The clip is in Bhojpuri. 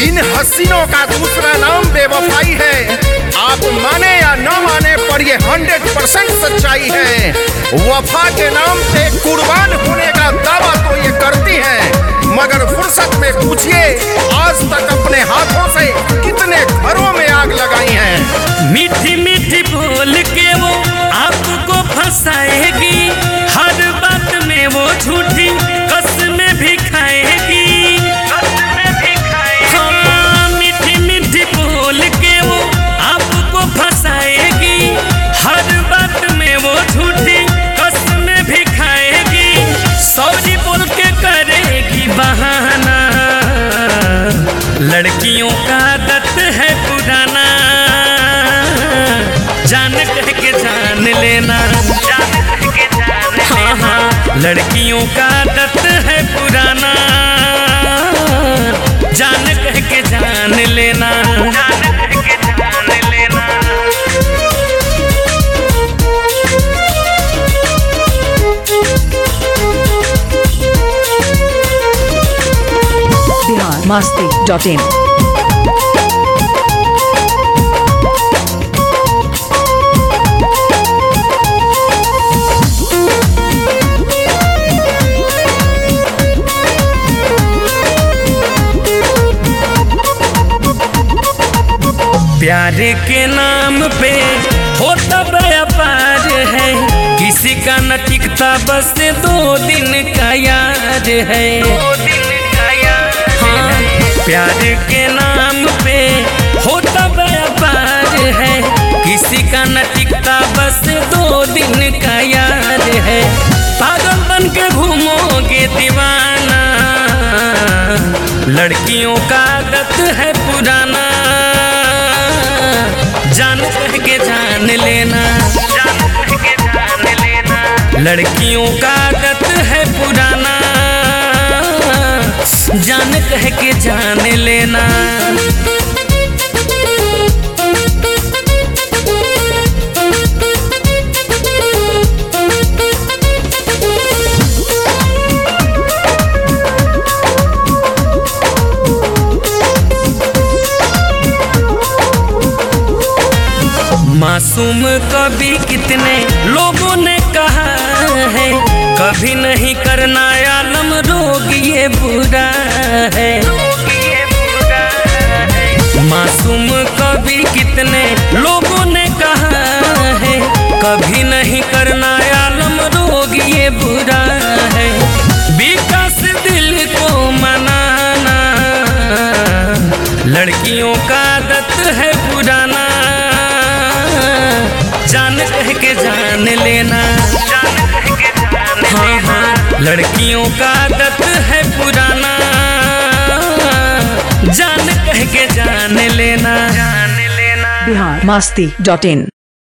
इन हसीनों का दूसरा नाम बेवफाई है। आप माने या न माने पर ये 100% सच्चाई है। वफा के नाम पे कुर्बान होने का दावा तो ये करती हैं, मगर फुर्सत में पूछिए आज तक अपने हाथों से कितने घरों में आग लगाई है। मीठी मीठी बोल के वो आपको फंसाएगी, हर बात में वो झूठी कसमें भी खाएगी। हाँ, मीठी मीठी बोल के वो आपको फंसाएगी, हर बात में वो झूठी कसमें भी खाएगी। सॉरी बोल के करेगी बहाना, लड़कियों का आदत है पुराना, जान कह के जान लेना। हाँ हाँ, लड़कियों का आदत है पुराना, जान कह के जान लेना। biharmasti.in। प्यार के नाम पे होता व्यापार है, किसी का न टिकता बस 2 दिन का यार है। हाँ, प्यार के नाम पे होता व्यापार है, किसी का न टिकता बस 2 दिन का यार है। पागल बन के घूमोगे दीवाना, लड़कियों का आदत है पुराना, जान कह के जान लेना। लड़कियों का आदत है पुराना, जान कह के जान लेना। मासूम कभी कितने लोगों ने कहा है, कभी नहीं करना आलम रोग ये बुरा है। मासूम कभी कितने लोगों ने कहा है, कभी नहीं करना आलम रोग ये बुरा है। विकास दिल को मनाना, लड़कियों का आदत है पुराना, जान कह के जान लेना। हाँ हाँ, लड़कियों का आदत है पुराना, जान कह के जान लेना। biharmasti.in।